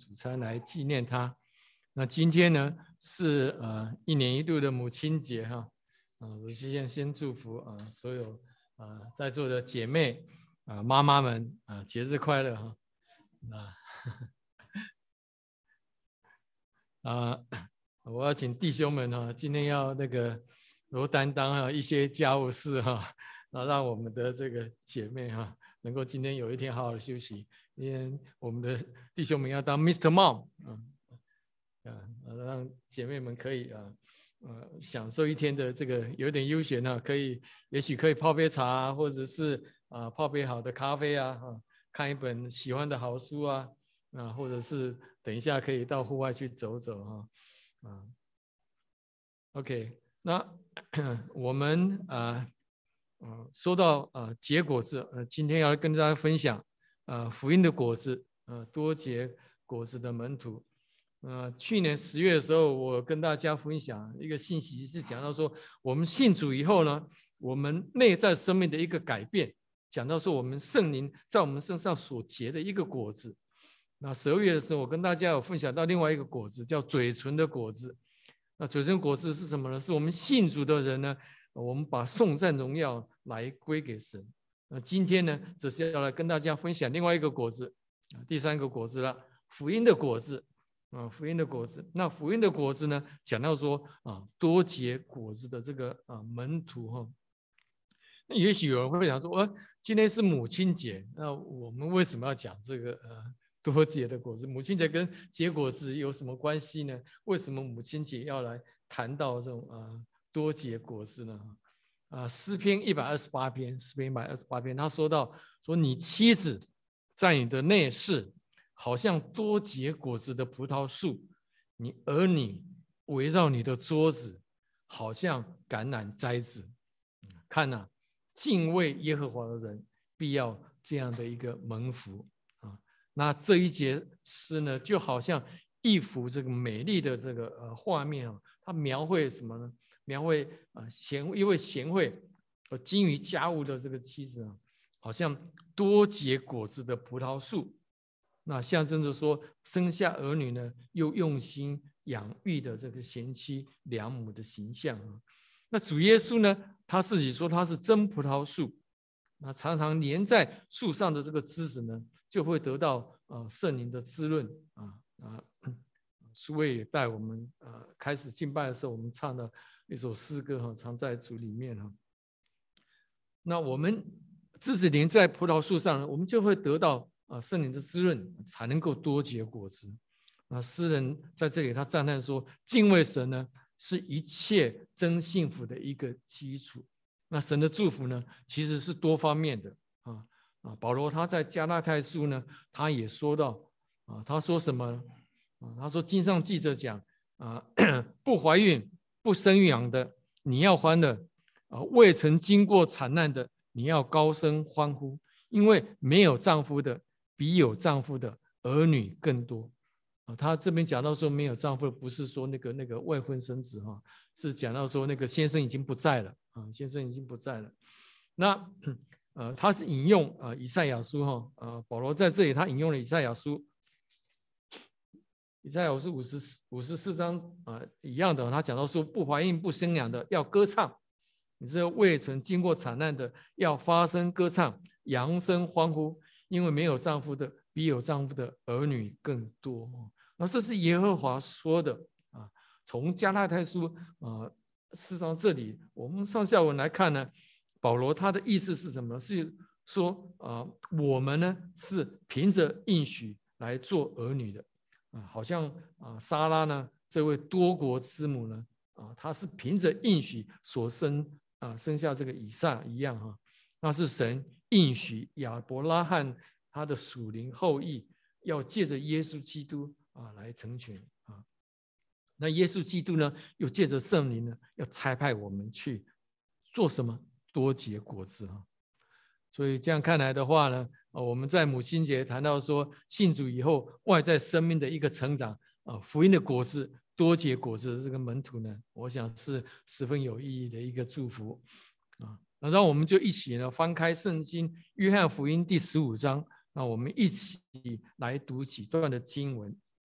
主餐来纪念他。那今天呢是1年1度的母亲节哈，我先祝福所有在座的姐妹妈妈们节日快乐哈。我要请弟兄们哈，今天要多担当一些家务事哈，让我们的这个姐妹哈能够今天有一天好好的休息，因为我们的弟兄们要当 Mr. Mom 让姐妹们可以享受一天的这个有点悠闲也许可以泡杯茶，或者是泡杯好的咖啡看一本喜欢的好书或者是等一下可以到户外去走走OK， 那我们说到结果子，今天要跟大家分享福音的果子，多结果子的门徒。去年10月的时候，我跟大家分享一个信息，是讲到说，我们信主以后呢，我们内在生命的一个改变，讲到说我们圣灵在我们身上所结的一个果子。那12月的时候，我跟大家有分享到另外一个果子，叫嘴唇的果子。那嘴唇果子是什么呢？是我们信主的人呢，我们把颂赞荣耀来归给神。那今天呢，则是要来跟大家分享另外一个果子，第3个果子了，福音的果子。福音的果子，那福音的果子呢？讲到说多结果子的这个门徒哈。那也许有人会想说，今天是母亲节，那我们为什么要讲这个多结的果子？母亲节跟结果子有什么关系呢？为什么母亲节要来谈到这种多结果子呢？诗篇128篇，他说到说你妻子在你的内室，好像多结果子的葡萄树，你儿女围绕你的桌子，好像橄榄栽子。看敬畏耶和华的人必要这样的一个蒙福那这一节诗呢，就好像一幅这个美丽的这个画面它描绘什么呢？描绘一位贤惠精于家务的这个妻子好像多结果子的葡萄树。那象征着说，生下儿女呢，又用心养育的这个贤妻良母的形象那主耶稣呢，他自己说他是真葡萄树，那常常粘在树上的这个枝子呢，就会得到圣灵的滋润苏卫也带我们开始敬拜的时候，我们唱的一首诗歌藏在主里面那我们枝子粘在葡萄树上呢，我们就会得到圣灵的滋润，才能够多结果子。诗人在这里他赞叹说，敬畏神呢，是一切真幸福的一个基础。那神的祝福呢，其实是多方面的保罗他在加拉太书呢，他也说到他说什么他说经上记着讲不怀孕不生育养的你要欢乐未曾经过惨难的你要高声欢呼，因为没有丈夫的比有丈夫的儿女更多他这边讲到说没有丈夫，不是说那个未婚生子是讲到说那个先生已经不在了先生已经不在了。那他是引用以赛亚书保罗在这里他引用了以赛亚书54章一样的，他讲到说不怀孕不生养的要歌唱，你这未曾经过惨难的要发声歌唱，扬声欢呼，因为没有丈夫的比有丈夫的儿女更多那这是耶和华说的从加拉太书4章这里我们上下文来看呢，保罗他的意思是什么？是说我们呢是凭着应许来做儿女的好像撒拉呢这位多国之母呢她是凭着应许所生下这个以撒一样那是神应许亚伯拉罕他的属灵后裔要借着耶稣基督来成全那耶稣基督呢又借着圣灵呢要差派我们去做什么？多结果子所以这样看来的话呢我们在母亲节谈到说信主以后外在生命的一个成长福音的果子多结果子的这个门徒呢，我想是十分有意义的一个祝福那让我们就一起呢翻开圣经约翰福音第15章，那我们一起来读几段的经文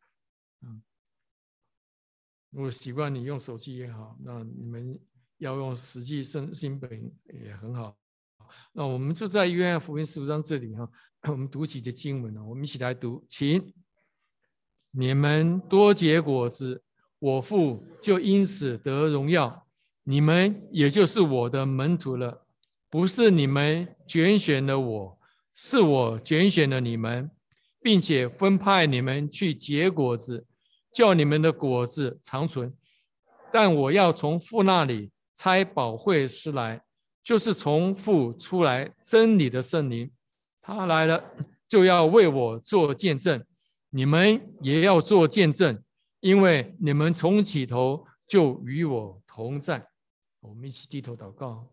如果习惯你用手机也好，那你们要用实际新本也很好。那我们就在约翰福音15章这里我们读几节经文我们一起来读，请。你们多结果子，我父就因此得荣耀，你们也就是我的门徒了。不是你们拣选了我，是我拣选了你们，并且分派你们去结果子，叫你们的果子长存。但我要从父那里差保惠师来，就是从父出来真理的圣灵，他来了就要为我做见证，你们也要做见证，因为你们从起头就与我同在。我们一起低头祷告。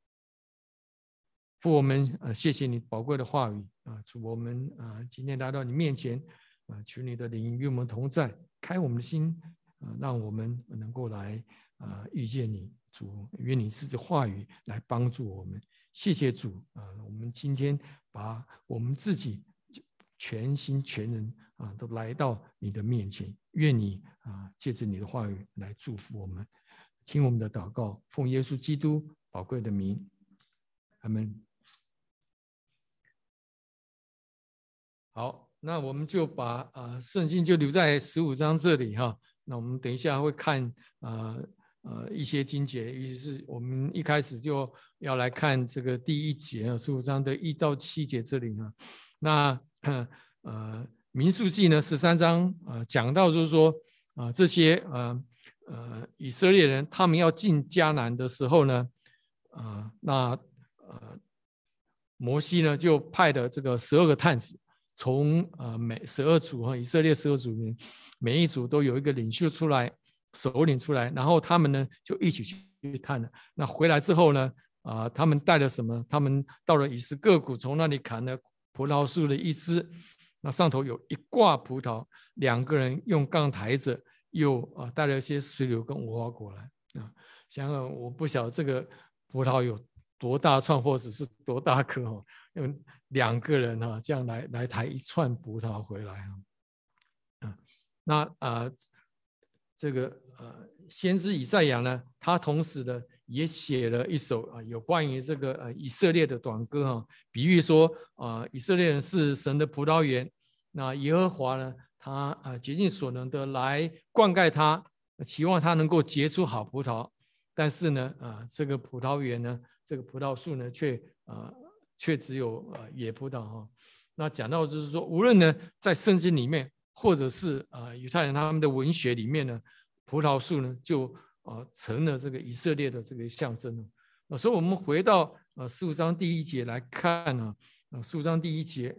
父，我们谢谢你宝贵的话语主，我们今天来到你面前求你的灵与我们同在，开我们的心让我们能够来遇见你。主，愿你这话语来帮助我们。谢谢主我们今天把我们自己全心全人都来到你的面前，愿你借着你的话语来祝福我们。听我们的祷告，奉耶稣基督宝贵的名，阿们。好，那我们就把圣经就留在15章这里那我们等一下会看一些经节，尤其是我们一开始就要来看这个第1节15章的1到7节这里那民数记呢13章讲到就是说这些以色列人他们要进迦南的时候呢摩西呢就派的这个12个探子，从每12族以色列12族里面，每一族都有一个领袖出来，首领出来，然后他们呢就一起去探了。那回来之后呢他们带了什么？他们到了以斯各谷，从那里砍了葡萄树的一枝，那上头有一挂葡萄，2个人用杠抬着，又带了一些石榴跟无花果来想想我不晓得这个葡萄有多大串或者是多大颗用2个人这样来抬一串葡萄回来那这个先知以赛亚呢，他同时呢也写了一首有关于这个以色列的短歌比喻说以色列人是神的葡萄园，那耶和华呢，他竭尽所能的来灌溉他，期望他能够结出好葡萄，但是呢这个葡萄园呢，这个葡萄树呢却只有野葡萄那讲到就是说，无论呢在圣经里面，或者是犹太人他们的文学里面呢，葡萄树呢就成了这个以色列的这个象征所以我们回到15章第1节来看15章第1节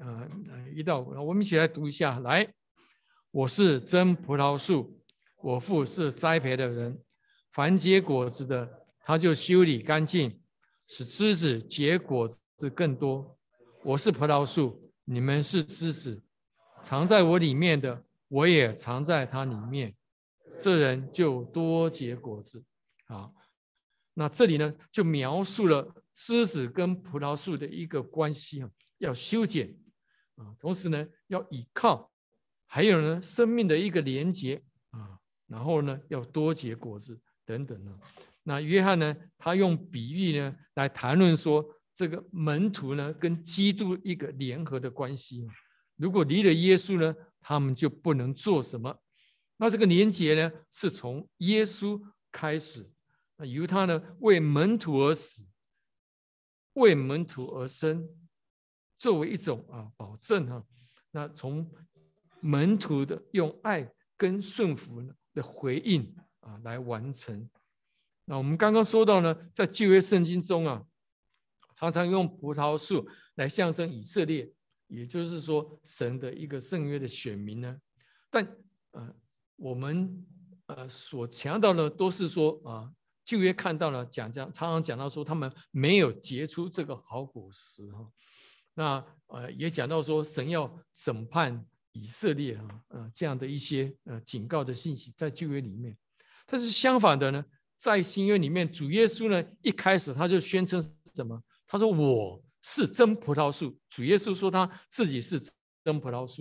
1到5，我们一起来读一下。来，我是真葡萄树，我父是栽培的人，凡结果子的，他就修理干净，使枝子结果子更多。我是葡萄树，你们是枝子，藏在我里面的，我也藏在他里面，这人就多结果子。好，那这里呢就描述了枝子跟葡萄树的一个关系要修剪同时呢要倚靠，还有呢生命的一个连结然后呢要多结果子等等那约翰呢他用比喻呢来谈论说，这个门徒呢跟基督一个联合的关系如果离了耶稣呢，他们就不能做什么。那这个连结呢是从耶稣开始，由他呢为门徒而死，为门徒而生，作为一种保证那从门徒的用爱跟顺服的回应来完成。那我们刚刚说到呢，在旧约圣经中常常用葡萄树来象征以色列，也就是说神的一个圣约的选民呢。但我们所强调的都是说旧约看到了常常讲到说他们没有结出这个好果实那也讲到说神要审判以色列这样的一些警告的信息在旧约里面。但是相反的呢，在新约里面，主耶稣呢一开始他就宣称什么？他说我是真葡萄树。主耶稣说他自己是真葡萄树。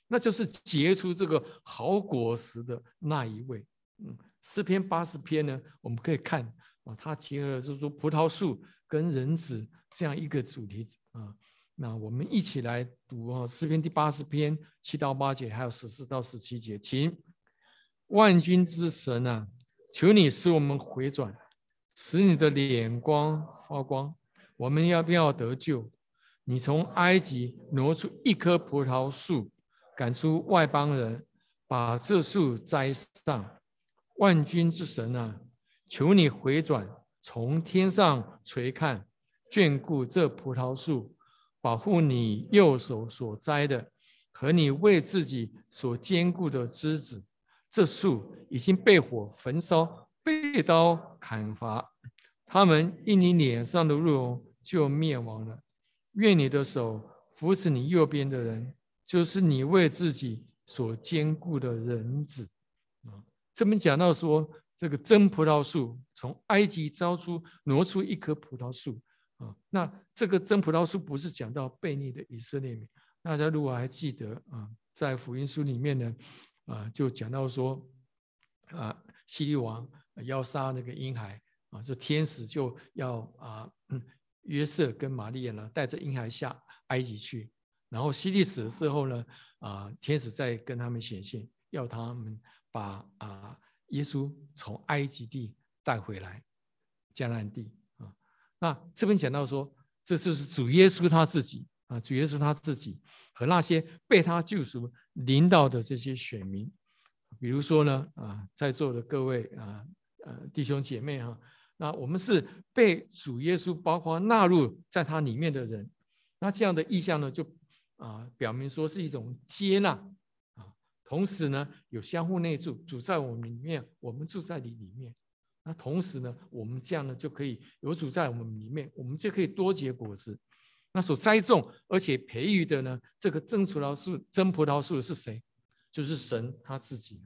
那就是结出这个好果实的那一位。诗篇80篇呢，我们可以看它结合了就是说葡萄树跟人子这样一个主题那我们一起来读诗篇第80篇7到8节，还有14到17节，请。万军之神啊，求你使我们回转，使你的脸光发光，我们要不要得救？你从埃及挪出一棵葡萄树，赶出外邦人，把这树栽上。万军之神啊，求你回转，从天上垂看，眷顾这葡萄树，保护你右手所栽的和你为自己所坚固的枝子。这树已经被火焚烧，被刀砍伐，他们因你脸上的怒容就灭亡了。愿你的手扶持你右边的人，就是你为自己所坚固的人子。这边讲到说，这个真葡萄树从埃及挪出一棵葡萄树那这个真葡萄树不是讲到悖逆的以色列民。大家如果还记得在福音书里面呢就讲到说希律王要杀那个婴孩这天使就要约瑟跟玛利亚呢带着婴孩下埃及去，然后希律死了之后呢天使再跟他们显现，要他们把耶稣从埃及地带回来迦南地那这边讲到说，这就是主耶稣他自己主耶稣他自己和那些被他救赎领导的这些选民。比如说呢在座的各位弟兄姐妹那我们是被主耶稣包括纳入在他里面的人，那这样的意象呢就表明说是一种接纳同时呢有相互内住，主在我们里面，我们住在你里面。那同时呢我们这样呢就可以有主在我们里面，我们就可以多结果子。那所栽种而且培育的呢这个真葡萄树是谁？就是神他自己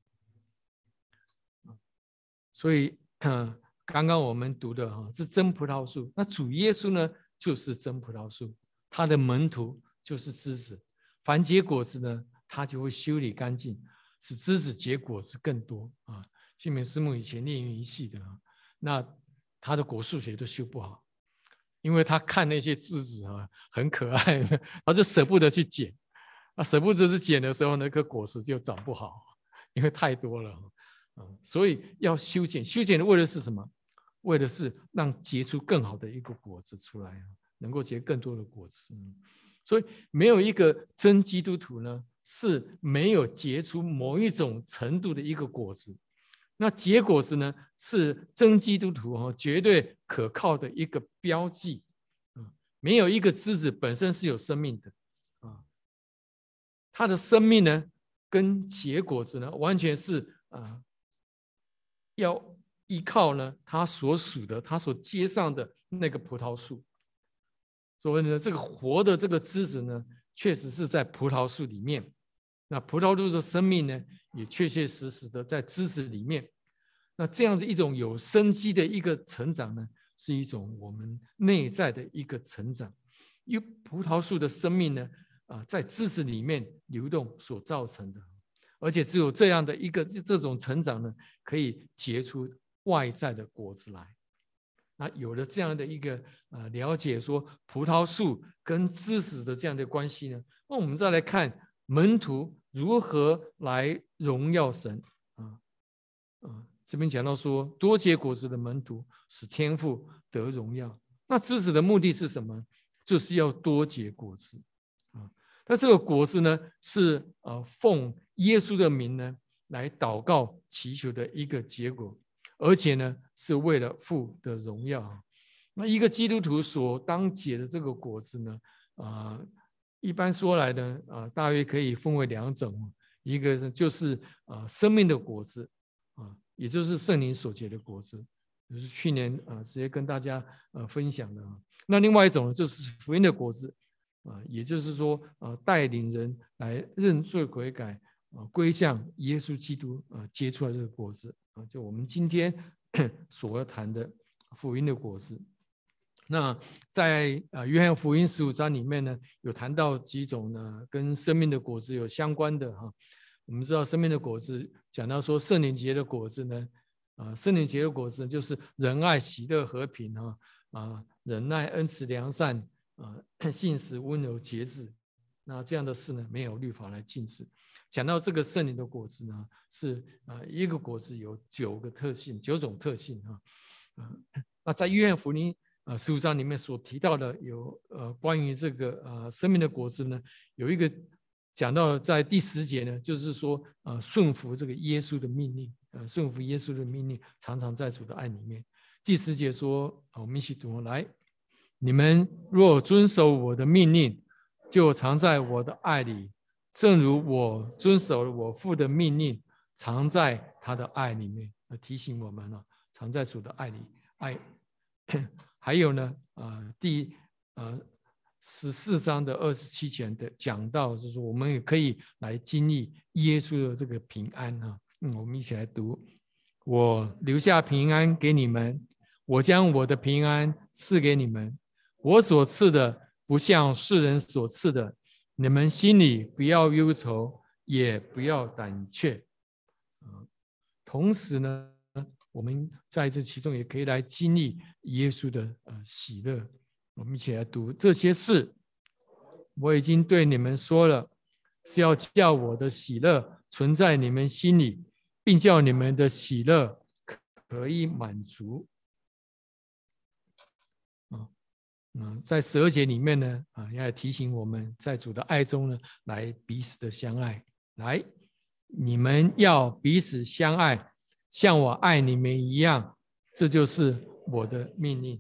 所以刚刚我们读的是真葡萄树，那主耶稣呢就是真葡萄树，他的门徒就是枝子，凡结果子呢他就会修理干净，使枝子结果子更多金美师母以前念园艺系的那他的果树学都修不好，因为他看那些枝子很可爱他就舍不得去剪舍不得去剪的时候那个果实就长不好，因为太多了所以要修剪，修剪的为的是什么？为的是让结出更好的一个果子出来能够结更多的果子所以没有一个真基督徒呢是没有结出某一种程度的一个果子，那结果子呢是真基督徒绝对可靠的一个标记没有一个枝子本身是有生命的它的生命呢跟结果子呢完全是要依靠呢他所属的他所接上的那个葡萄树。所以呢这个活的这个枝子呢确实是在葡萄树里面，那葡萄树的生命呢也确确实实的在枝子里面。那这样子一种有生机的一个成长呢是一种我们内在的一个成长，因为葡萄树的生命呢在枝子里面流动所造成的，而且只有这样的一个这种成长呢可以结出外在的果子来。那有了这样的一个了解说葡萄树跟枝子的这样的关系呢，那我们再来看门徒如何来荣耀神这边讲到说多结果子的门徒使天父得荣耀，那枝子的目的是什么？就是要多结果子那这个果子呢是奉耶稣的名呢来祷告祈求的一个结果，而且呢是为了父的荣耀那一个基督徒所当结的这个果子呢一般说来呢大约可以分为2种，一个就是生命的果子也就是圣灵所结的果子，就是去年直接跟大家分享的那另外一种就是福音的果子也就是说带领人来认罪悔改归向耶稣基督结出来这个果子就我们今天所要谈的福音的果子那在约翰福音15章里面呢，有谈到几种呢跟生命的果子有相关的哈。我们知道生命的果子，讲到说圣灵节的果子呢，圣灵节的果子就是仁爱、喜乐、和平忍耐、恩慈、良善信实、温柔、节制。那这样的事呢，没有律法来禁止。讲到这个圣灵的果子呢，是一个果子有9种特性那在约翰福音15章里面所提到的有关于这个生命的果子呢，有一个讲到了在第10节呢，就是说顺服这个耶稣的命令，顺服耶稣的命令，常常在主的爱里面。第10节说，我们一起读来，你们若遵守我的命令，就常在我的爱里，正如我遵守了我父的命令，常在他的爱里面。提醒我们常在主的爱里。还有呢，第14章的27节的讲到，就是我们也可以来经历耶稣的这个平安我们一起来读：我留下平安给你们，我将我的平安赐给你们，我所赐的不像世人所赐的，你们心里不要忧愁，也不要胆怯。同时呢，我们在这其中也可以来经历耶稣的喜乐。我们一起来读：这些事我已经对你们说了，是要叫我的喜乐存在你们心里，并叫你们的喜乐可以满足。在12节里面呢，要提醒我们在主的爱中呢，来彼此的相爱。来，你们要彼此相爱，像我爱你们一样，这就是我的命令。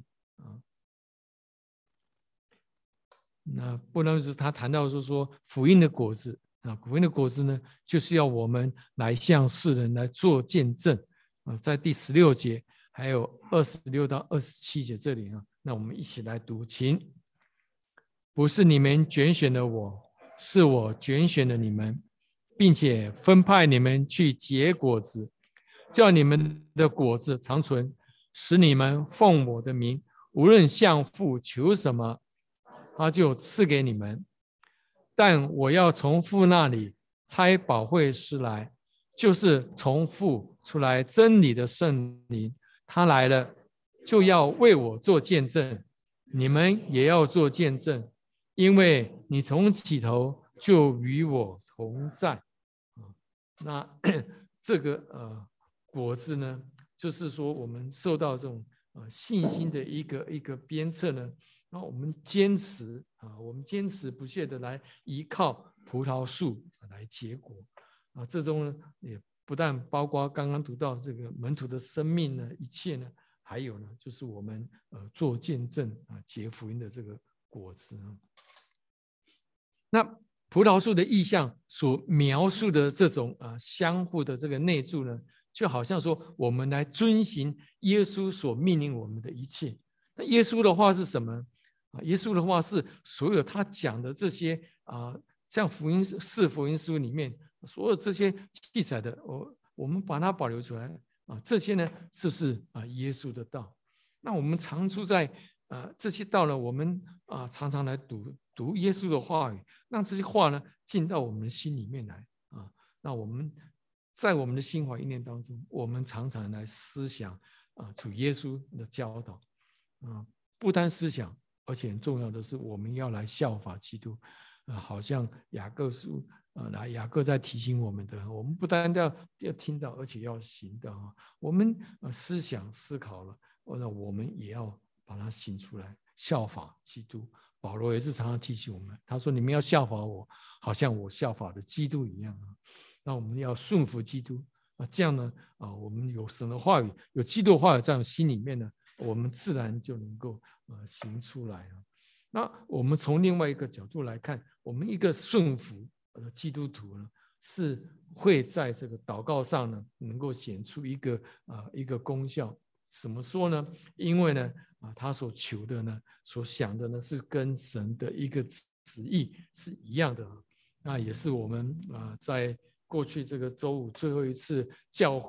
那不能是他谈到说福音的果子福音的果子呢，就是要我们来向世人来做见证在第16节还有26到27节这里那我们一起来读，请。不是你们拣选了我，是我拣选了你们，并且分派你们去结果子，叫你们的果子长存，使你们奉我的名，无论向父求什么，他就赐给你们。但我要从父那里差保惠师来，就是从父出来真理的圣灵，他来了，就要为我做见证，你们也要做见证，因为你从起头就与我同在。那这个果子呢，就是说我们受到这种信心的一个鞭策呢，那我们坚持不懈的来依靠葡萄树来结果这中呢也不但包括刚刚读到这个门徒的生命呢，一切呢，还有呢就是我们做见证结福音的这个果子那葡萄树的意象所描述的这种相互的这个内住呢，就好像说我们来遵行耶稣所命令我们的一切。那耶稣的话是什么？耶稣的话是所有他讲的这些像4福音书里面所有这些记载的，我们把它保留出来这些呢，就是耶稣的道。那我们常住在这些道呢，我们常常来读耶稣的话语，让这些话呢进到我们的心里面来那我们在我们的心怀意念当中，我们常常来思想主耶稣的教导不单思想，而且很重要的是，我们要来效法基督好像雅各书雅各在提醒我们的，我们不单要听到，而且要行的我们思想思考了，那我们也要把它行出来，效法基督。保罗也是常常提醒我们，他说：“你们要效法我，好像我效法的基督一样那我们要顺服基督这样呢我们有神的话语，有基督的话语在我们心里面呢，我们自然就能够行出来那我们从另外一个角度来看，我们一个顺服的基督徒呢，是会在这个祷告上呢，能够显出一个功效。怎么说呢？因为呢他所求的呢，所想的呢，是跟神的一个旨意是一样的那也是我们在过去这个周五最后一次教会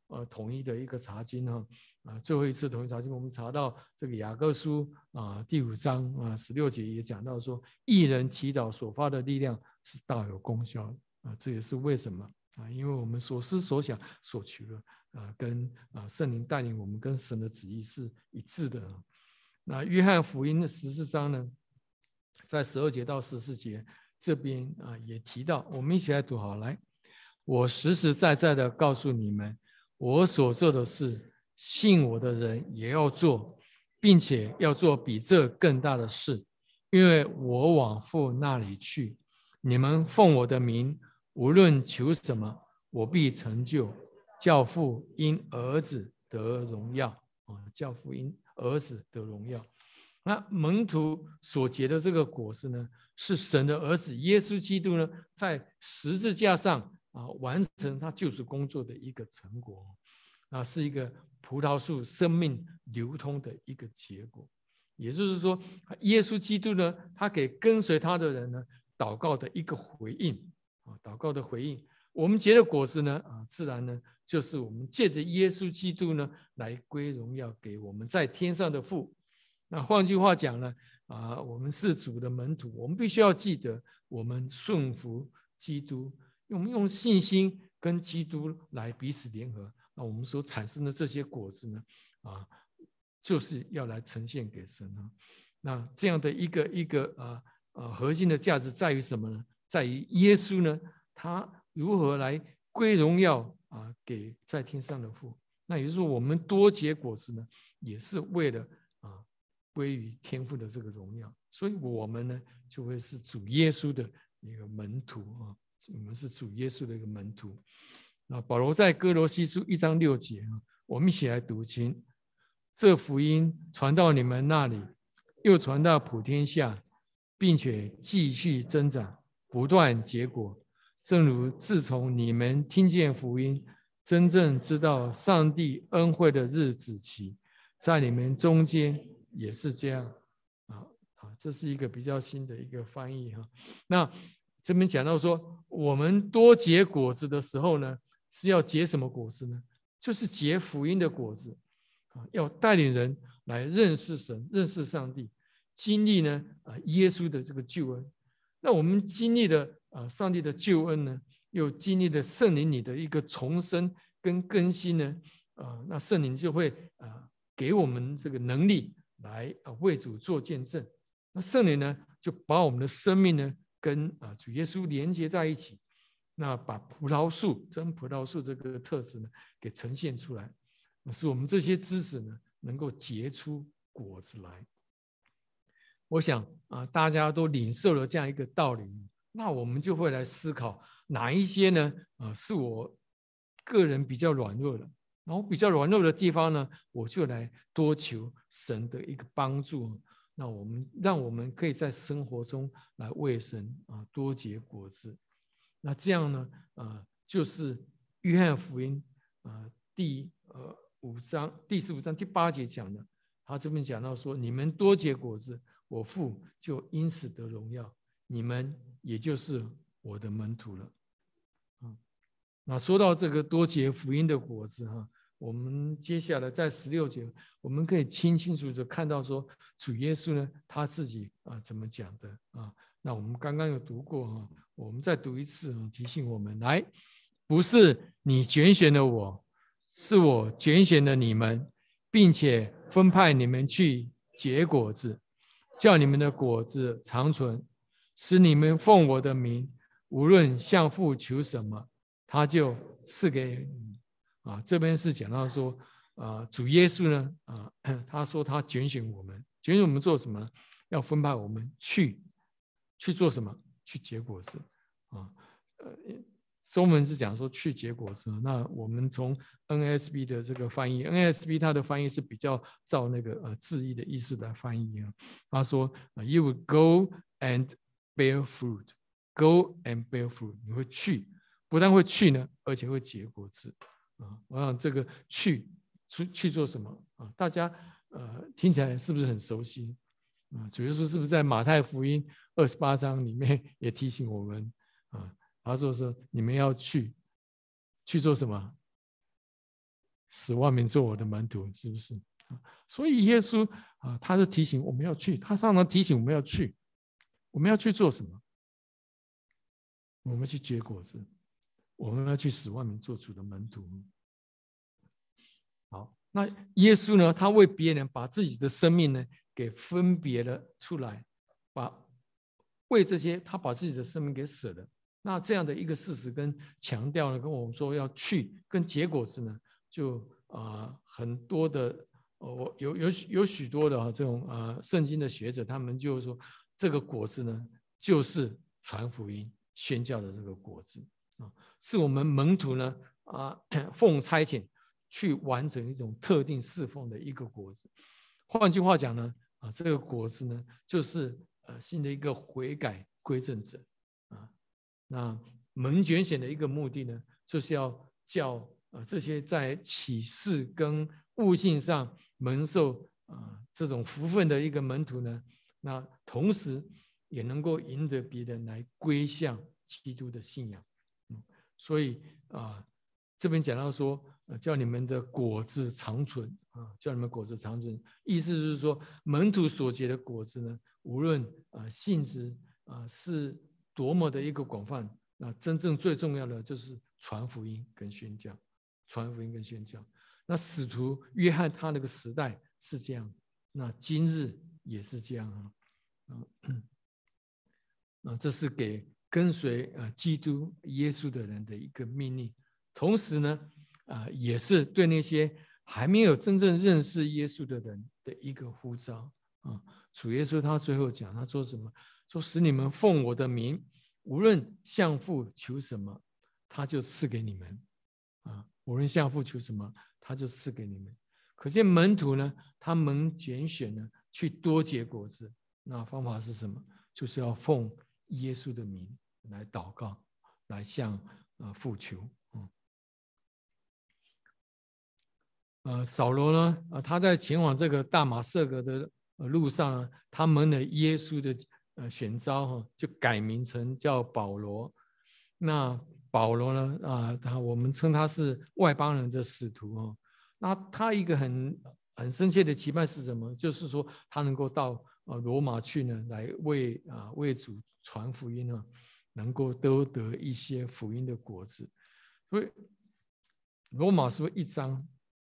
统一的一个查经最后一次统一查经，我们查到这个雅各书第5章16节也讲到说，义人祈祷所发的力量是大有功效的这也是为什么因为我们所思所想所求的跟圣灵带领我们跟神的旨意是一致的。那约翰福音的14章呢，在12节到14节这边也提到，我们一起来读好来。我实实在在的告诉你们，我所做的事，信我的人也要做，并且要做比这更大的事，因为我往父那里去。你们奉我的名，无论求什么，我必成就，叫父因儿子得荣耀叫父因儿子得荣耀。那门徒所结的这个果子呢，是神的儿子耶稣基督呢，在十字架上完成他救赎工作的一个成果是一个葡萄树生命流通的一个结果。也就是说，耶稣基督呢，他给跟随他的人呢，祷告的一个回应祷告的回应。我们结的果子呢自然呢，就是我们借着耶稣基督呢，来归荣耀给我们在天上的父。那换句话讲呢我们是主的门徒，我们必须要记得，我们顺服基督，我们用信心跟基督来彼此联合，那我们所产生的这些果子呢就是要来呈现给神那这样的一个核心的价值在于什么呢？在于耶稣呢，他如何来归荣耀给在天上的父。那也就是说，我们多结果子呢，也是为了归于天父的这个荣耀。所以我们呢，就会是主耶稣的一个门徒我们是主耶稣的一个门徒。那保罗在哥罗西书1章6节我们一起来读经。这福音传到你们那里，又传到普天下，并且继续增长，不断结果，正如自从你们听见福音，真正知道上帝恩惠的日子起，在你们中间也是这样这是一个比较新的一个翻译那这边讲到说，我们多结果子的时候呢，是要结什么果子呢？就是结福音的果子要带领人来认识神，认识上帝，经历呢耶稣的这个救恩。那我们经历了上帝的救恩呢，又经历了圣灵里的一个重生跟更新呢那圣灵就会给我们这个能力来为主做见证。那圣灵呢，就把我们的生命呢跟主耶稣连接在一起，那把真葡萄树这个特质呢给呈现出来，使我们这些知识呢能够结出果子来。我想大家都领受了这样一个道理，那我们就会来思考哪一些呢是我个人比较软弱的，然后比较软弱的地方呢，我就来多求神的一个帮助。那让我们可以在生活中来为神多结果子。那这样呢就是约翰福音第15章第8节讲的，他这边讲到说，你们多结果子，我父就因此得荣耀，你们也就是我的门徒了那说到这个多结福音的果子我们接下来在16节，我们可以清楚的看到说，主耶稣呢他自己怎么讲的那我们刚刚有读过我们再读一次提醒我们来，不是你拣选了我，是我拣选了你们，并且分派你们去结果子，叫你们的果子长存，使你们奉我的名，无论向父求什么，他就赐给你这边是讲到说主耶稣呢他说他拣选我们做什么？要分派我们去做什么？去结果子中文是讲说去结果子。那我们从 NSB 的这个翻译 ，NSB 它的翻译是比较照那个字义的意思来翻译他说 You will go and bear fruit, go and bear fruit， 你会去，不但会去呢，而且会结果子我想这个去做什么大家听起来是不是很熟悉主耶稣是不是在马太福音28章里面也提醒我们他说你们要去做什么？ 使万民做我的门徒，是不是？所以耶稣他是提醒我们要去，他常常提醒我们要去，我们要去做什么？我们去结果子，我们要去使万民做主的门徒。好，那耶稣呢？他为别人把自己的生命呢给分别了出来，为这些他把自己的生命给舍了。那这样的一个事实跟强调呢，跟我们说要去跟结果子呢，就很多的有许多的这种圣经的学者，他们就说这个果子呢，就是传福音宣教的这个果子是我们门徒呢奉差遣去完成一种特定侍奉的一个果子。换句话讲呢，这个果子呢，就是新的一个悔改归正者那门拣选的一个目的呢，就是要叫这些在启示跟悟性上蒙受这种福分的一个门徒呢，那同时也能够引得别人来归向基督的信仰。所以这边讲到说，叫你们的果子长存叫你们果子长存，意思就是说，门徒所结的果子呢，无论性质是多么的一个广泛，那真正最重要的就是传福音跟宣教，传福音跟宣教。那使徒约翰他那个时代是这样，那今日也是这样这是给跟随基督耶稣的人的一个命令，同时呢也是对那些还没有真正认识耶稣的人的一个呼召主耶稣他最后讲，他说什么？说使你们奉我的名，无论向父求什么，他就赐给你们无论向父求什么，他就赐给你们。可见门徒呢，他们拣选呢，去多结果子。那方法是什么？就是要奉耶稣的名来祷告，来向父求。扫罗呢，他在前往这个大马色革的路上呢，他蒙了耶稣的选召就改名成叫保罗。那保罗呢我们称他是外邦人的使徒那他一个很深切的期盼是什么？就是说他能够到罗马去呢，来为主传福音能够都得一些福音的果子。所以罗马书1章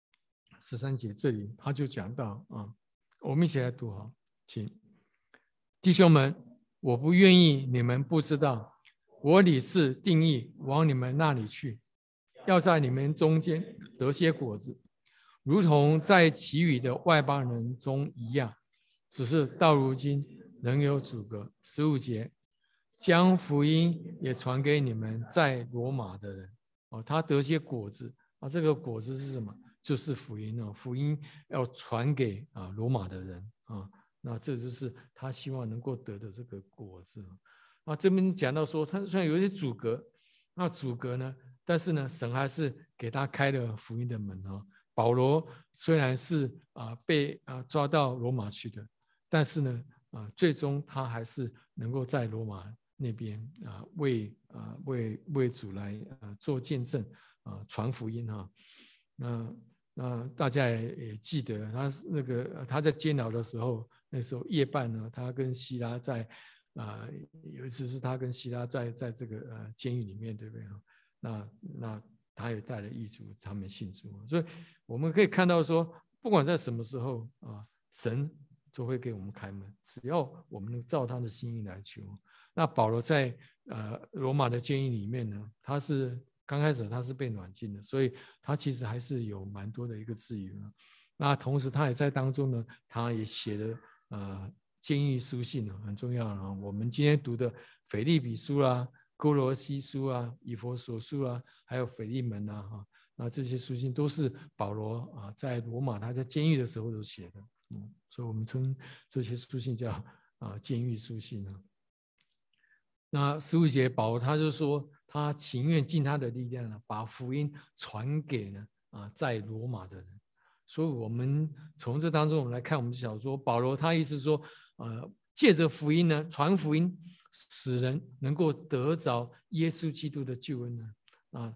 13节这里他就讲到我们一起来读请弟兄们，我不愿意你们不知道，我理是定义往你们那里去，要在你们中间得些果子，如同在其余的外邦人中一样，只是到如今仍有阻隔。15节，将福音也传给你们在罗马的人他得些果子这个果子是什么？就是福音福音要传给罗马的人那这就是他希望能够得的这个果子这边讲到说，他虽然有一些阻隔，那阻隔呢，但是呢，神还是给他开了福音的门保罗虽然是被抓到罗马去的，但是呢最终他还是能够在罗马那边为主来做见证传福音那大家也记得他在监牢的时候，那时候夜半呢，他跟希拉在有一次是他跟希拉在这个监狱里面，对不对那他也带了异族，他们信主。所以我们可以看到说，不管在什么时候神就会给我们开门，只要我们能照他的心意来求。那保罗在罗马的监狱里面呢，刚开始他是被软禁的，所以他其实还是有蛮多的一个自由那同时他也在当中呢，他也写了监狱书信很重要我们今天读的腓立比书哥罗西书以弗所书还有腓利门那这些书信都是保罗在罗马他在监狱的时候都写的所以我们称这些书信叫监狱书信那15节保罗他就说，他情愿尽他的力量把福音传给在罗马的人。所以我们从这当中我们来看我们的小说，保罗他意思说借着福音呢，传福音使人能够得着耶稣基督的救恩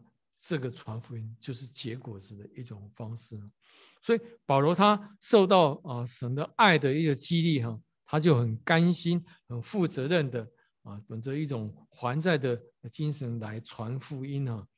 这个传福音就是结果子的一种方式。所以保罗他受到神的爱的一个激励哈，他就很甘心、很负责任的本着一种还债的精神来传福音啊。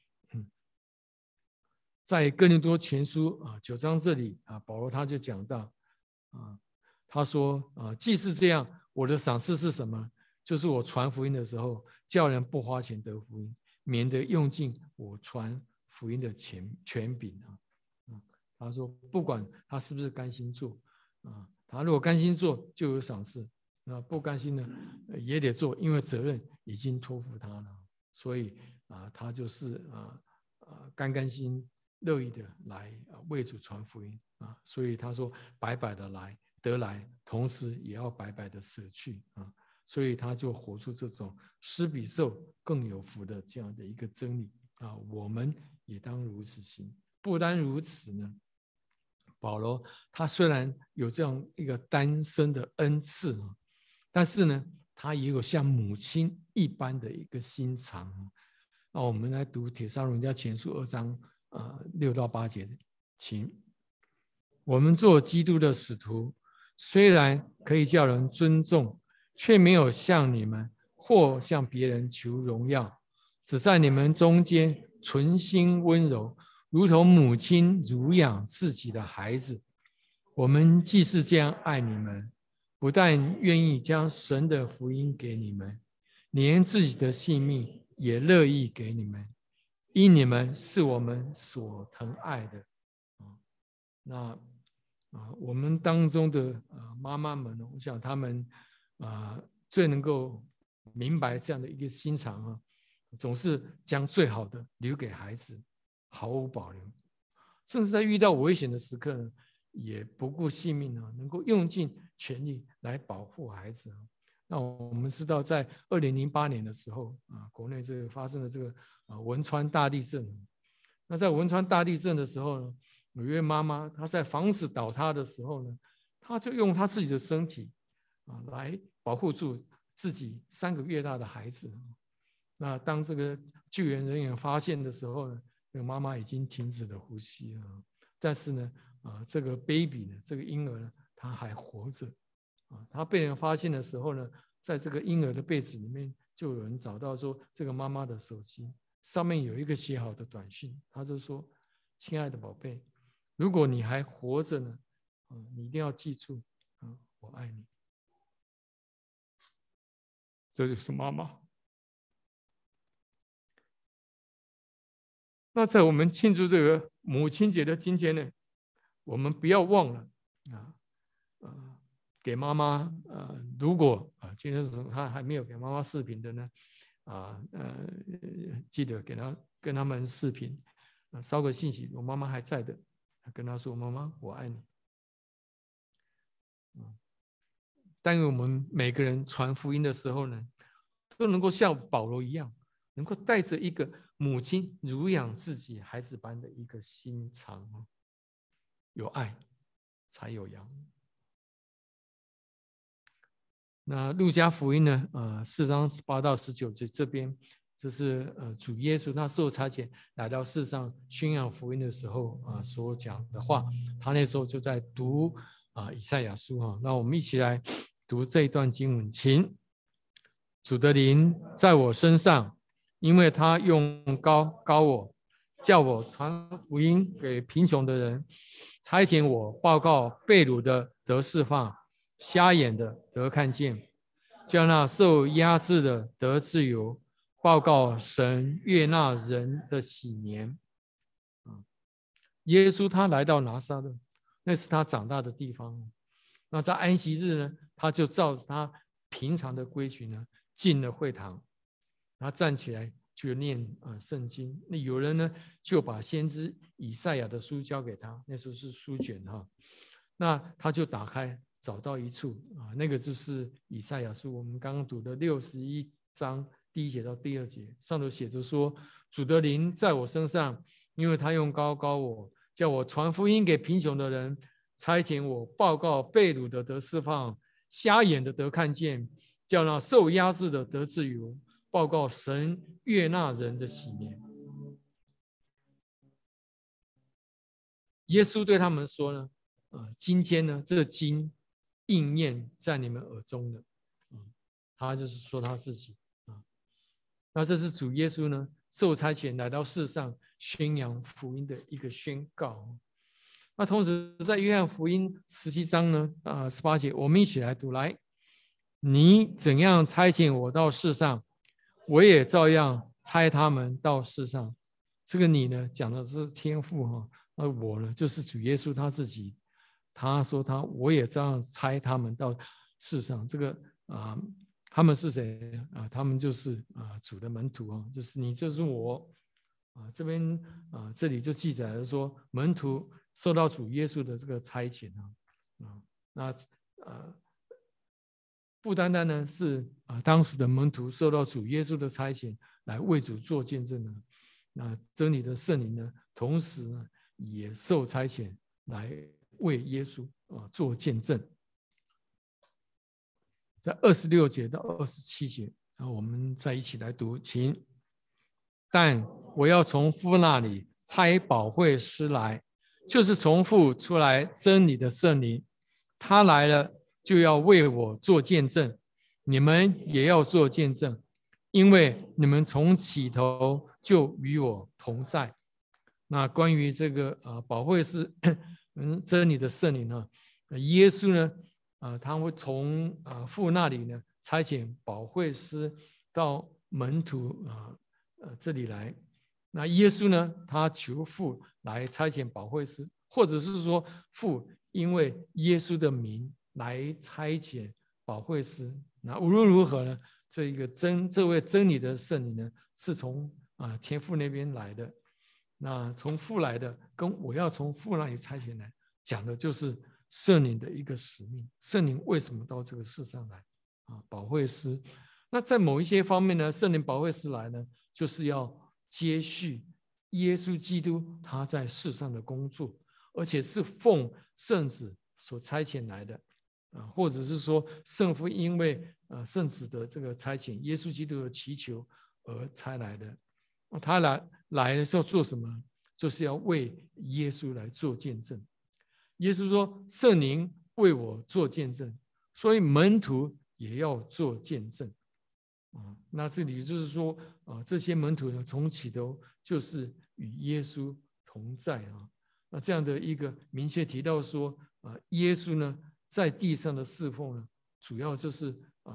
在哥林多前书9章这里保罗他就讲到他说既是这样，我的赏赐是什么？就是我传福音的时候，叫人不花钱得福音，免得用尽我传福音的权柄他说不管他是不是甘心做他如果甘心做就有赏赐，那不甘心呢也得做，因为责任已经托付他了，所以他就是甘心乐意的来为主传福音所以他说白白的得来，同时也要白白的舍去所以他就活出这种施比受更有福的这样的一个真理我们也当如此行。不单如此呢，保罗他虽然有这样一个单身的恩赐但是呢，他也有像母亲一般的一个心肠那我们来读帖撒罗尼迦前书2章6到8节，请。我们做基督的使徒，虽然可以叫人尊重，却没有向你们或向别人求荣耀，只在你们中间存心温柔，如同母亲乳养自己的孩子。我们既是这样爱你们，不但愿意将神的福音给你们，连自己的性命也乐意给你们，因你们是我们所疼爱的。那我们当中的妈妈们，我想他们最能够明白这样的一个心肠总是将最好的留给孩子，毫无保留，甚至在遇到危险的时刻呢，也不顾性命能够用尽全力来保护孩子那我们知道，在2008年的时候国内这个发生了这个汶川大地震。那在汶川大地震的时候呢，有一位妈妈，她在房子倒塌的时候呢，她就用她自己的身体来保护住自己3个月大的孩子。那当这个救援人员发现的时候呢，那个妈妈已经停止了呼吸了，但是呢，这个 baby 呢，这个婴儿呢，他还活着。他被人发现的时候呢，在这个婴儿的被子里面，就有人找到说这个妈妈的手机上面有一个写好的短讯，他就说：“亲爱的宝贝，如果你还活着呢，你一定要记住，我爱你。”这就是妈妈。那在我们庆祝这个母亲节的今天呢，我们不要忘了给妈妈如果今天他还没有给妈妈视频的呢，记得跟他们视频，捎个信息，我妈妈还在的，跟她说：“妈妈，我爱你。”但愿我们每个人传福音的时候呢，都能够像保罗一样，能够带着一个母亲乳养自己孩子般的一个心肠有爱才有羊。那路加福音呢4章18到19节这边，这是主耶稣他受差遣来到世上宣扬福音的时候所讲的话。他那时候就在读以赛亚书那我们一起来读这一段经文，请。主的灵在我身上，因为他用膏我，叫我传福音给贫穷的人，差遣我报告被掳的得释放，瞎眼的得看见，叫那受压制的得自由，报告神悦纳人的喜年。耶稣他来到拿撒勒，那是他长大的地方。那在安息日呢，他就照着他平常的规矩呢，进了会堂，他站起来就念圣经。那有人呢就把先知以赛亚的书交给他，那时候是书卷那他就打开，找到一处那个就是以赛亚书，我们刚刚读的61章1节到2节，上头写着说：“主的灵在我身上，因为他用膏我，叫我传福音给贫穷的人，差遣我报告被掳的得释放，瞎眼的得看见，叫那受压制的得自由，报告神悦纳人的喜年。” 耶稣对他们说呢，今天呢，这个经应验在你们耳中的，他就是说他自己啊。那这是主耶稣呢受差遣来到世上宣扬福音的一个宣告。那同时在约翰福音17章呢18节，我们一起来读来。你怎样差遣我到世上，我也照样差他们到世上。这个你呢，讲的是天父哈，那我呢，就是主耶稣他自己。他说我也照样差他们到世上。这个他们是谁啊？他们就是主的门徒啊，就是你，就是我啊。这边这里就记载了说，门徒受到主耶稣的这个差遣那不单单呢是当时的门徒受到主耶稣的差遣来为主做见证的，那真理的圣灵呢，同时呢也受差遣来为耶稣做见证。在26节到27节，我们再一起来读，请。但我要从父那里差保惠师来，就是从父出来真理的圣灵，他来了就要为我做见证，你们也要做见证，因为你们从起头就与我同在。那关于这个保惠师真理的圣灵呢，耶稣呢他会从父那里呢差遣保惠师到门徒这里来。那耶稣呢，他求父来差遣保惠师，或者是说父因为耶稣的名来差遣保惠师。那无论如何呢，这位真理的圣灵呢，是从天父那边来的。那从父来的，跟我要从父那里差遣来，讲的就是圣灵的一个使命。圣灵为什么到这个世上来保惠师。那在某一些方面呢，圣灵保惠师来呢，就是要接续耶稣基督他在世上的工作，而且是奉圣子所差遣来的或者是说圣父因为圣子的这个差遣，耶稣基督的祈求而差来的。他来的时候做什么？就是要为耶稣来做见证。耶稣说圣灵为我做见证，所以门徒也要做见证那这里就是说这些门徒呢，从起头就是与耶稣同在那这样的一个明确提到说耶稣呢在地上的侍奉呢，主要就是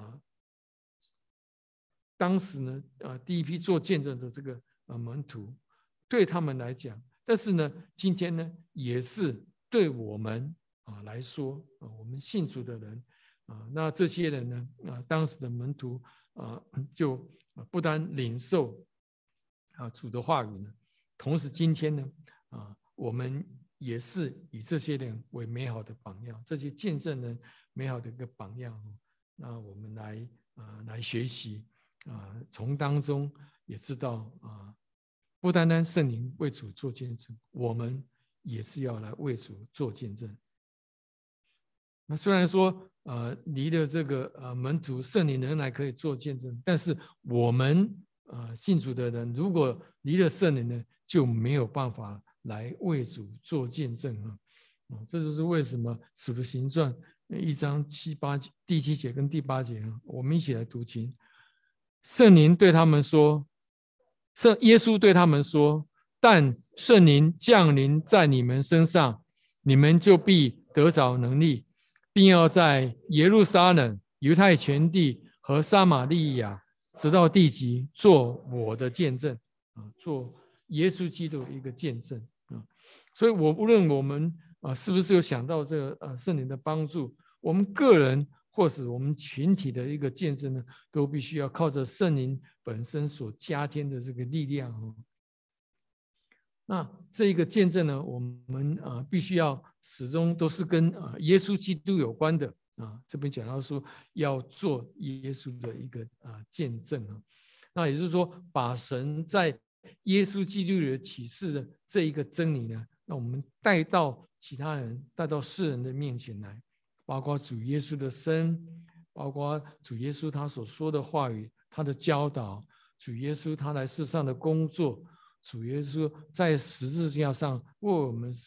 当时呢第一批做见证的这个门徒，对他们来讲，但是呢今天呢也是对我们来说我们信主的人那这些人呢当时的门徒就不单领受主的话语呢，同时今天呢我们也是以这些人为美好的榜样，这些见证人美好的一个榜样那我们来学习从当中也知道不单单圣灵为主做见证，我们也是要来为主做见证。那虽然说离了这个门徒，圣灵仍然可以做见证，但是我们信主的人，如果离了圣灵呢，就没有办法来为主做见证这就是为什么使徒行传1章第7节跟第8节我们一起来读经。圣灵对他们说，耶稣对他们说，但圣灵降临在你们身上，你们就必得着能力，并要在耶路撒冷、犹太全地和撒玛利亚直到地极做我的见证做耶稣基督的一个见证所以无论我们是不是有想到这个圣灵的帮助，我们个人或是我们群体的一个见证呢，都必须要靠着圣灵本身所加添的这个力量那这一个见证呢，我们必须要始终都是跟耶稣基督有关的这边讲到说要做耶稣的一个见证那也就是说把神在耶稣基督里的启示的这一个真理呢，那我们带到其他人，带到世人的面前来，包括主耶稣的生，包括主耶稣他所说的话语，他的教导，主耶稣他来世上的工作，主耶稣在十字架上为我们死，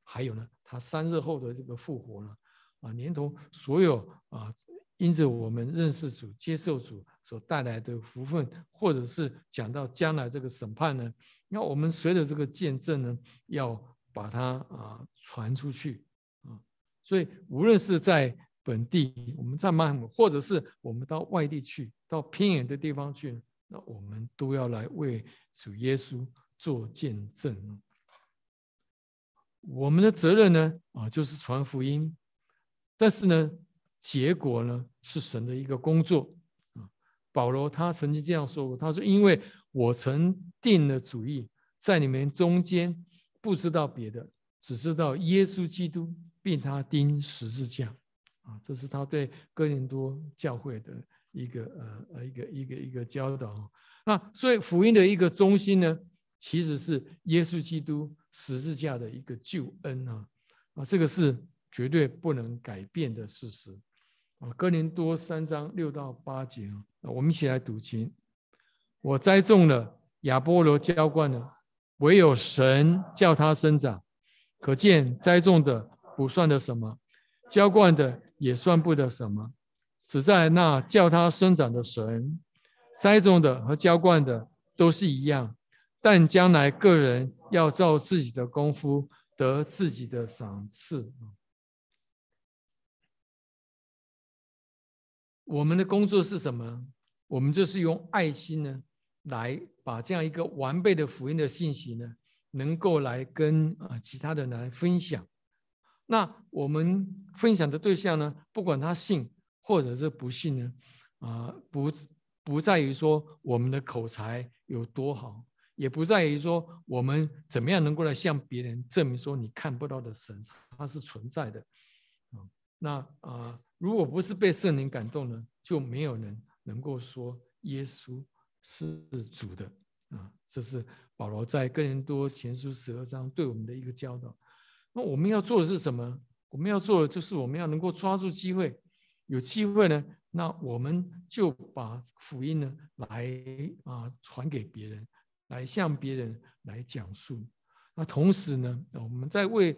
还有呢，他3日后的这个复活呢，连同所有因着我们认识主、接受主所带来的福分，或者是讲到将来这个审判呢，那我们随着这个见证呢，要把它传出去所以无论是在本地，我们在曼谷，或者是我们到外地去，到偏远的地方去，那我们都要来为主耶稣做见证。我们的责任呢，就是传福音，但是呢，结果呢是神的一个工作。保罗他曾经这样说过，他说：“因为我曾定了主意，在你们中间不知道别的，只知道耶稣基督，并他钉十字架。”这是他对哥林多教会的一个教导。那所以福音的一个中心呢，其实是耶稣基督十字架的一个救恩这个是绝对不能改变的事实。哥林多3章6到8节我们一起来读经。我栽种了，亚波罗浇灌了，唯有神叫他生长。可见栽种的不算得什么，浇灌的也算不得什么，只在那叫他生长的神。栽种的和浇灌的都是一样，但将来个人要照自己的功夫得自己的赏赐。我们的工作是什么？我们就是用爱心呢，来把这样一个完备的福音的信息呢，能够来跟其他的人来分享。那我们分享的对象呢，不管他信或者是不信呢，不在于说我们的口才有多好，也不在于说我们怎么样能够来向别人证明说你看不到的神它是存在的。那如果不是被圣灵感动呢，就没有人能够说耶稣是主的这是保罗在哥林多前书12章对我们的一个教导。那我们要做的是什么？我们要做的就是我们要能够抓住机会，有机会呢，那我们就把福音呢来传给别人，来向别人来讲述。那同时呢，我们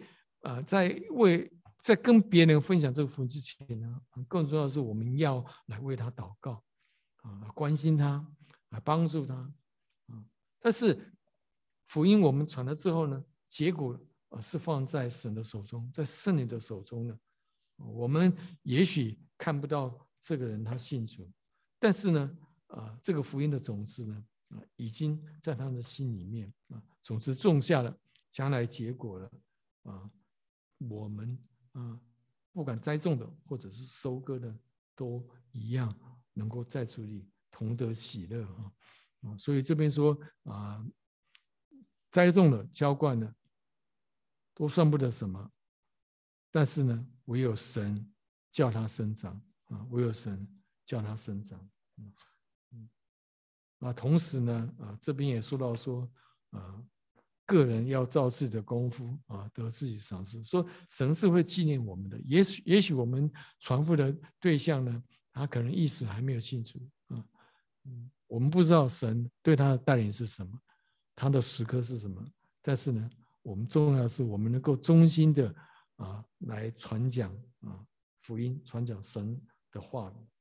在跟别人分享这个福音之前呢，更重要的是我们要来为他祷告关心他，来帮助他但是福音我们传了之后呢，结果是放在神的手中，在圣灵的手中呢。我们也许看不到这个人他信主，但是呢，这个福音的种子呢，已经在他的心里面种子种下了，将来结果了我们不管栽种的或者是收割的，都一样能够在主里同得喜乐所以这边说栽种了、浇灌了，都算不得什么。但是呢，唯有神叫他生长唯有神叫他生长同时呢这边也说到说个人要照自己的功夫得自己赏赐，说神是会纪念我们的。也许我们传福的对象呢，他可能一时还没有信主我们不知道神对他的带领是什么，他的时刻是什么，但是呢，我们重要的是我们能够忠心的来传讲福音，传讲神的话语。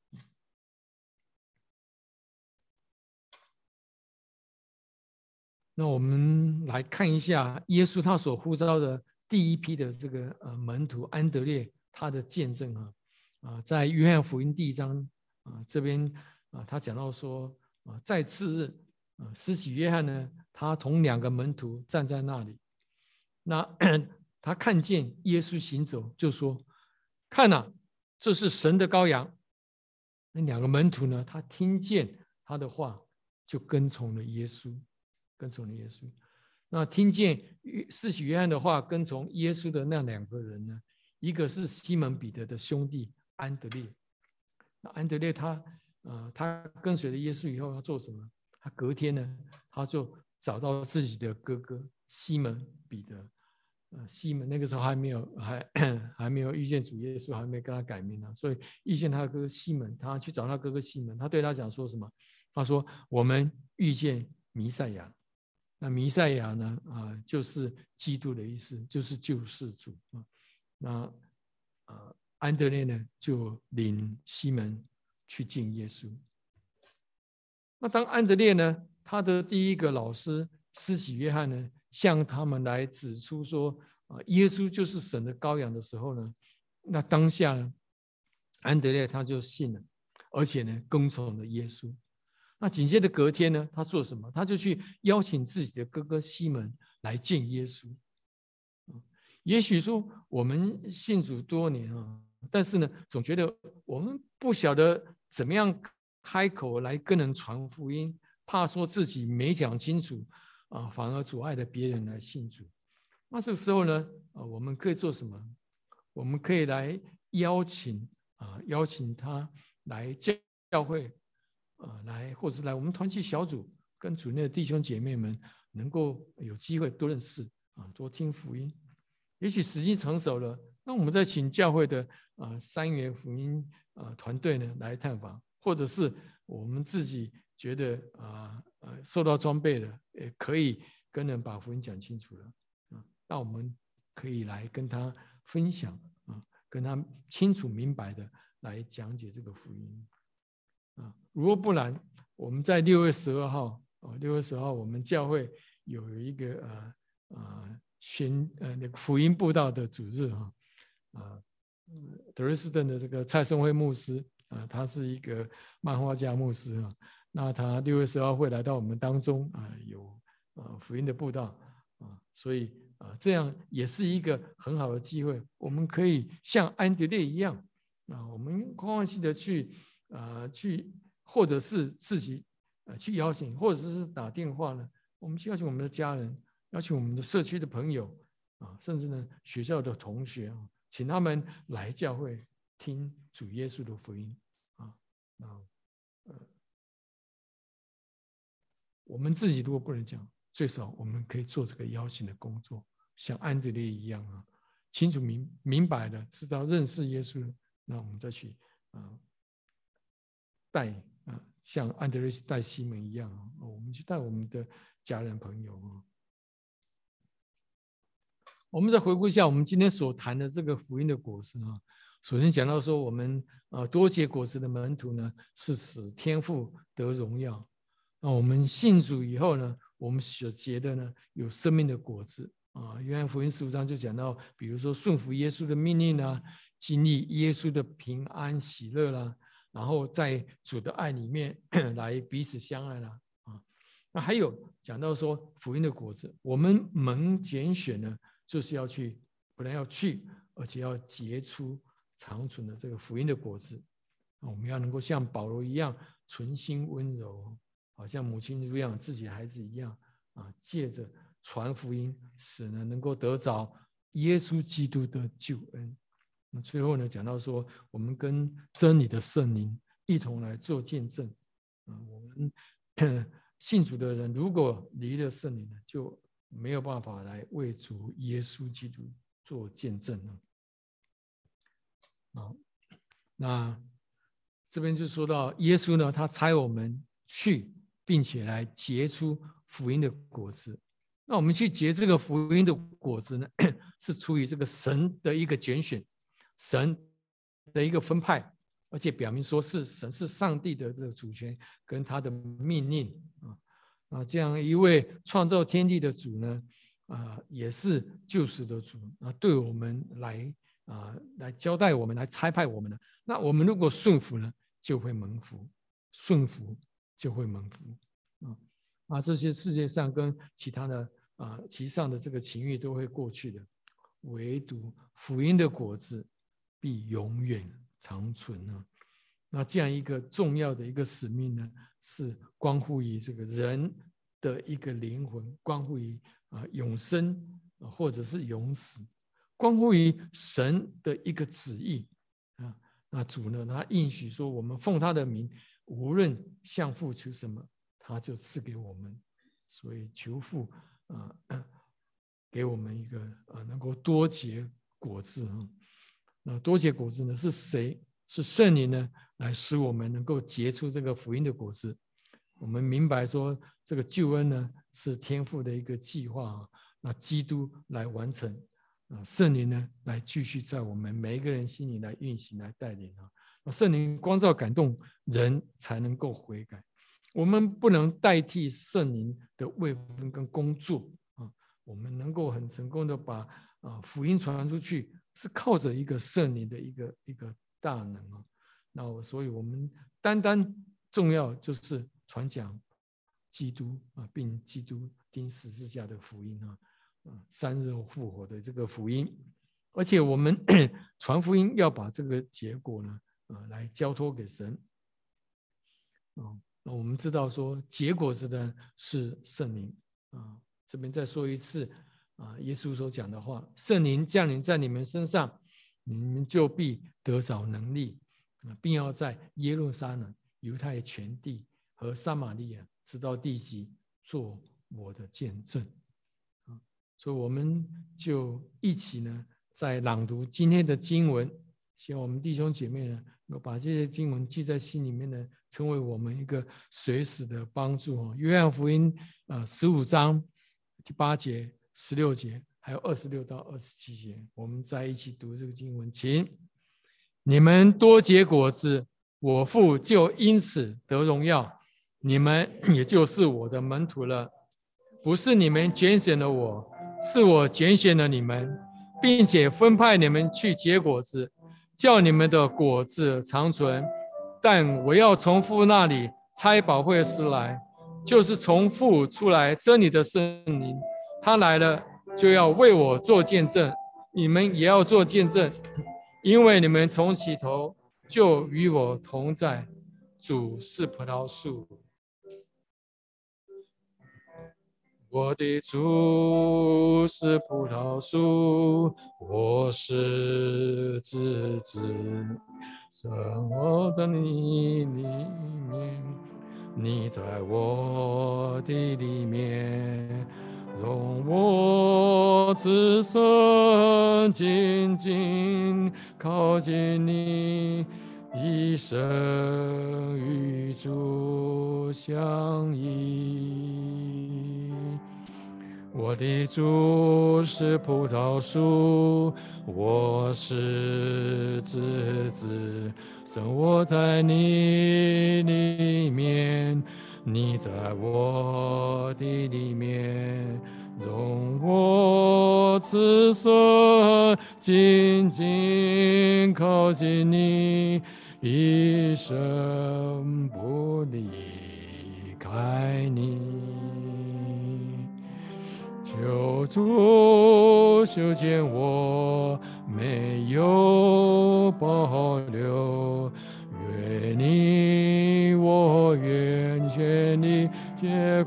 那我们来看一下耶稣他所呼召的第一批的这个门徒安德烈他的见证在约翰福音第1章这边他讲到说在次日施洗约翰呢，他同2个门徒站在那里，那他看见耶稣行走，就说：“看啊，这是神的羔羊。”那2个门徒呢，他听见他的话，就跟从了耶稣。那听见施洗约翰的话，跟从耶稣的那2个人呢，一个是西门彼得的兄弟安德烈。那安德烈他跟随了耶稣以后，他做什么？他隔天呢，他就找到自己的哥哥西门彼得。西门那个时候还没有遇见主耶稣，还没跟他改名所以遇见他的哥哥西门，他去找他哥哥西门，他对他讲说什么？他说：“我们遇见弥赛亚。” 那弥赛亚呢就是基督的意思，就是救世主啊。那安德烈呢就领西门去见耶稣。那当安德烈呢，他的第一个老师施洗约翰呢，向他们来指出说耶稣就是神的羔羊的时候呢，那当下呢，安德烈他就信了，而且呢跟从了耶稣。那紧接着隔天呢，他做什么？他就去邀请自己的哥哥西门来见耶稣。也许说我们信主多年但是呢，总觉得我们不晓得怎么样开口来跟人传福音，怕说自己没讲清楚反而阻碍了别人来信主。那这个时候呢，我们可以做什么？我们可以来邀请他来教会来，或者是来我们团契小组，跟主内的弟兄姐妹们能够有机会多认识多听福音。也许时机成熟了，那我们再请教会的三元福音团队呢来探访，或者是我们自己觉得受到装备了，也可以跟人把福音讲清楚了那我们可以来跟他分享跟他清楚明白的来讲解这个福音如果不然，我们在6月12号，6月12号我们教会有一个那个福音布道的主日德累斯顿的这个蔡松辉牧师他是一个漫画家牧师那他6月12号会来到我们当中有福音的布道所以这样也是一个很好的机会，我们可以像安德烈一样我们欢欢喜的去或者是自己去邀请，或者是打电话呢，我们去邀请我们的家人，邀请我们的社区的朋友甚至呢学校的同学请他们来教会听主耶稣的福音我们自己如果不能讲，最少我们可以做这个邀请的工作，像安德烈一样清楚明白的知道认识耶稣，那我们再去带像安德烈带西门一样我们去带我们的家人朋友我们再回顾一下我们今天所谈的这个福音的果实首先讲到说我们多结果实的门徒呢，是使天父得荣耀。那我们信主以后呢，我们所结的呢有生命的果子约翰福音15章就讲到，比如说顺服耶稣的命令经历耶稣的平安喜乐啦，然后在主的爱里面来彼此相爱啦那还有讲到说福音的果子，我们蒙拣选呢，就是要去，不但要去，而且要结出长存的这个福音的果子我们要能够像保罗一样存心温柔，好像母亲乳养自己的孩子一样借着传福音，使呢能够得着耶稣基督的救恩。那最后呢，讲到说，我们跟真理的圣灵一同来做见证我们信主的人，如果离了圣灵呢，就没有办法来为主耶稣基督做见证那这边就说到耶稣呢，他差我们去，并且来结出福音的果子。那我们去结这个福音的果子呢，是出于这个神的一个拣选，神的一个分派，而且表明说是神是上帝的这个主权跟他的命令这样一位创造天地的主呢也是救赎的主对我们来交代我们，来差派我们呢。那我们如果顺服呢，就会蒙福；顺服就会蒙福这些世界上跟其他的其上的这个情欲都会过去的，唯独福音的果子必永远长存那这样一个重要的一个使命呢，是关乎于这个人的一个灵魂，关乎于永生或者是永死，关乎于神的一个旨意那主呢，他应许说，我们奉他的名，无论向父求什么，他就赐给我们。所以求父给我们一个能够多结果子那多结果子呢，是谁？是圣灵呢，来使我们能够结出这个福音的果子。 我们明白说，这个救恩呢是天父的一个计划，那基督来完成，圣灵呢来继续在我们每一个人心里来运行、来带领圣灵光照感动人才能够悔改，我们不能代替圣灵的位分跟工作我们能够很成功的把福音传出去，是靠着一个圣灵的一个大能那所以我们单重要就是传讲基督并基督钉十字架的福音3日后复活的这个福音，而且我们传福音要把这个结果呢来交托给神那我们知道说结果子的是圣灵这边再说一次耶稣所讲的话，圣灵降临在你们身上，你们就必得着能力并要在耶路撒冷、犹太全地和撒玛利亚直到地极做我的见证所以我们就一起呢在朗读今天的经文，希望我们弟兄姐妹呢能够把这些经文记在心里面呢，成为我们一个随时的帮助约翰福音15章第8节、16节还有26到27节，我们再一起读这个经文，请你们多结果子，我父就因此得荣耀，你们也就是我的门徒了。不是你们拣选了我，是我拣选了你们，并且分派你们去结果子，叫你们的果子长存。但我要从父那里差保惠师来，就是从父出来真理的圣灵，他来了就要为我做见证，你们也要做见证，因为你们从起头就与我同在。主是葡萄树，我的主是葡萄树，我是枝子，生活在你里面，你在我的里面，容我自身紧紧靠近你，一生与主相依。我的主是葡萄树，我是枝子，生活在你里面，你在我的里面，容我自身紧紧靠近你，一生不离开你。求主修剪我，没有保留，愿你我愿全力结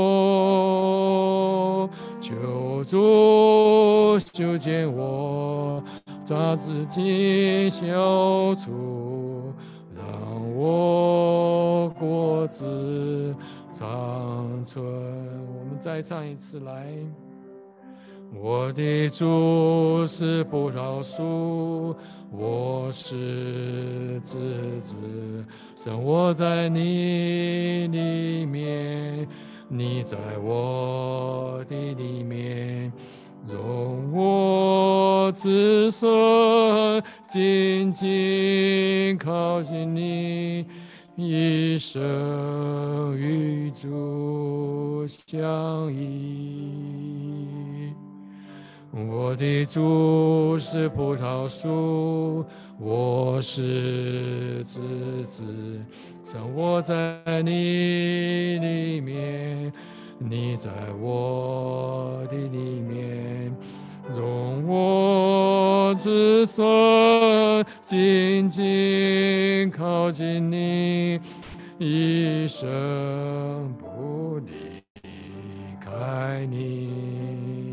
果。求主修剪我，杂质尽消除，让我果子长存。我们再唱一次来。我的主是葡萄树，我是枝子，生活在你里面，你在我的里面，容我自身紧紧靠近你，一生与主相依。我的主是葡萄树，我是枝子，生活在你里面，你在我的里面，容我自身紧紧靠近你，一生不离开你。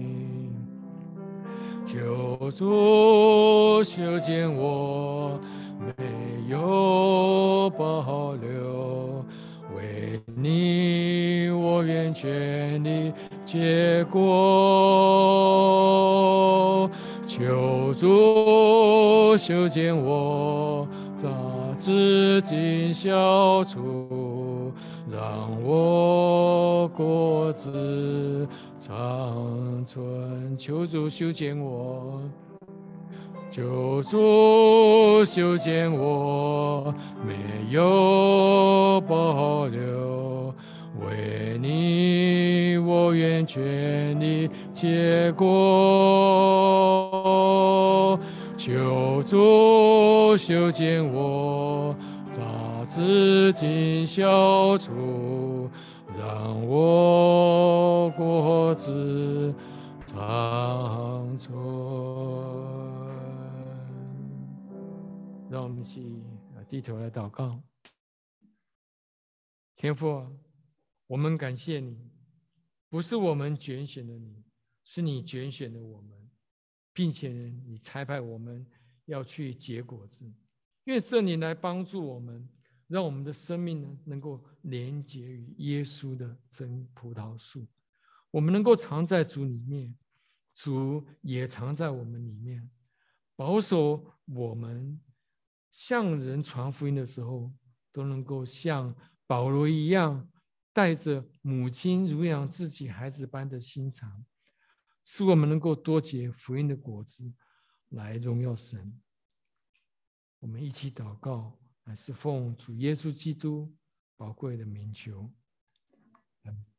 求主修剪我，没有保留，为你我愿全力结果。求主修剪我，杂质尽消除， 让我果子长存。求主修剪我，求主修剪我，没有保留。为你，我愿全力结果。求主修剪我，杂质尽消除，让我果子长存。让我们一起低头来祷告。天父啊，我们感谢你，不是我们拣选了你，是你拣选了我们，并且你差派我们要去结果子。愿圣灵来帮助我们，让我们的生命呢能够连结于耶稣的真葡萄树。我们能够藏在主里面，主也藏在我们里面，保守我们向人传福音的时候，都能够像保罗一样，带着母亲乳养自己孩子般的心肠，使我们能够多结福音的果子，来荣耀神。我们一起祷告，乃是奉主耶稣基督宝贵的名求。